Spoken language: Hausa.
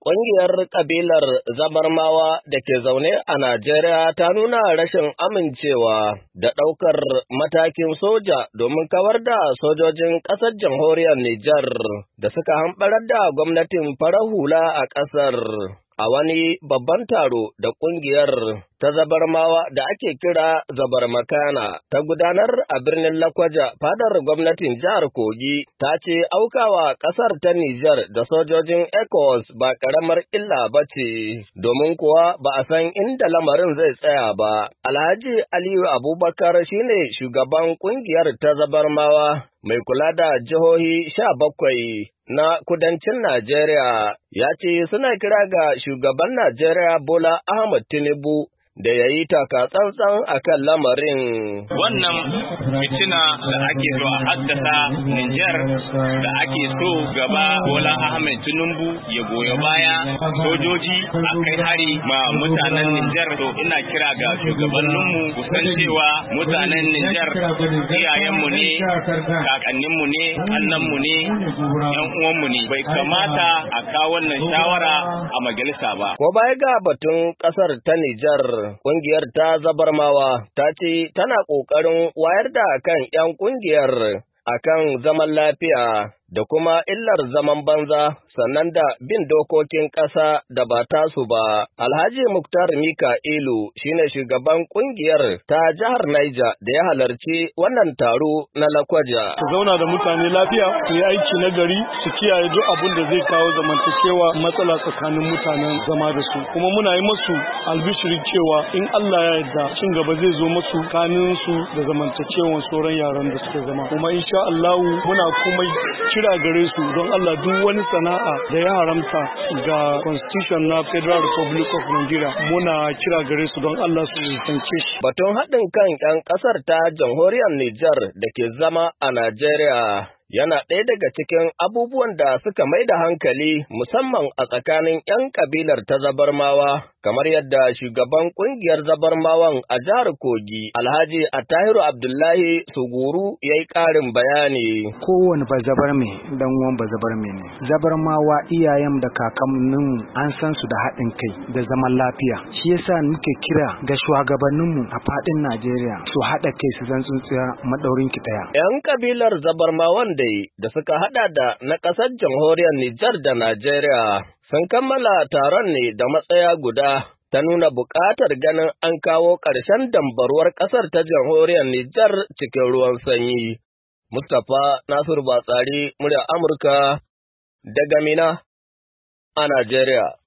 Ƙungiyar ƙabilar Zabarmawa da ke zaune a Najeriya ta nuna rashin amincewa da ɗaukar matakin soja domin kawar da sojojin ƙasar jamhuriyar Nijar da suka hamɓarar da gwamnatin farar hula a ƙasar. A wani babban taro da ƙungiyar ta Zabarmawa da ake kira Zabarmakana ta gudanar a birnin Lakwaja fadar gwamnatin jihar Kogi ta ce aukawa ƙasar ta Nijar da sojojin ECOWAS ba ƙaramar illa ba ce, domin kuwa ba a san inda lamarin zai tsaya ba. Alhaji Aliyu Abubakar shine shugaban ƙungiyar ta Zabarmawa mai kula da jihohi 17 na kudancin Najeriya, ya ce suna kira ga shugaban Najeriya Bola Ahmed Tinubu da ya yi taka-tsantsan a kan lamarin. Wannan fitina da ake so a haddasa Nijar da ake so gaba Bola Ahmed Tinubu ya goyi baya sojoji a kai hari ma mutanen Nijar. To ina kira ga shugabanninmu ku san cewa mutanen Nijar iyayenmu ne, kakanninmu ne, annanmu ne, yan uwanmu ne. Bai kamata a kawo wannan shawara a majalisa ba. Ko baya ga batun ƙasar ta Nijar, ƙungiyar ta Zabarmawa ta ce tana ƙoƙarin wayar da kan ‘yan ƙungiyar akan zaman lafiya da kuma illar zaman banza sannan da bin dokokin ƙasa da ba tasu ba. Alhaji Muktar Mika'ilu shine shugaban ƙungiyar ta jihar Niger da ya halarci wannan taro na Lakwaja. Su zauna da mutane lafiya, su yi aiki na gari, su kiyaye duk abin da zai kawo zamantakewa matsala tsakanin mutanen zama da su. Kuma muna yi musu albishiri cewa in Allah ya yarda cin gaba zai zo musu kanin su da zamantakewan sauran yaran da suke zama. Kuma insha Allah muna kuma kira gare su don Allah duk wani sana'a da ya haramta ga constitution na Federal Republic of Nigeria muna kira gare su don Allah su nisance shi. Batun haɗin kan 'yan ƙasar ta jamhuriyar Nijar da ke zama a Najeriya yana ɗaya daga cikin abubuwan da suka mai da hankali musamman a tsakanin 'yan kabilar ta Zabarmawa, kamar yadda shugaban ƙungiyar Zabarmawan a jihar Kogi, Alhaji Attahiru Abdullahi Suguru ya yi ƙarin bayani. Kowane bazabarme dan uwan bazabarme ne. Zabarmawa iyayen da kakanninmu an san su da haɗin kai da zaman lafiya. Shi yasa muke kira ga shugabanninmu a faɗin Najeriya su haɗa kai su zan tsuntsiya maɗaurin ki ɗaya. 'Yan kabilar Zabarmawan da suka hada da na ƙasar jamhuriyar Nijar da Najeriya sun kammala taron ne da matsaya guda ta nuna buƙatar ganin an kawo ƙarshen dambaruwar ƙasar ta jamhuriyar Nijar cikin ruwan sanyi. Mustapha Nasiru Batsari, murya Amurka daga Mina a Najeriya.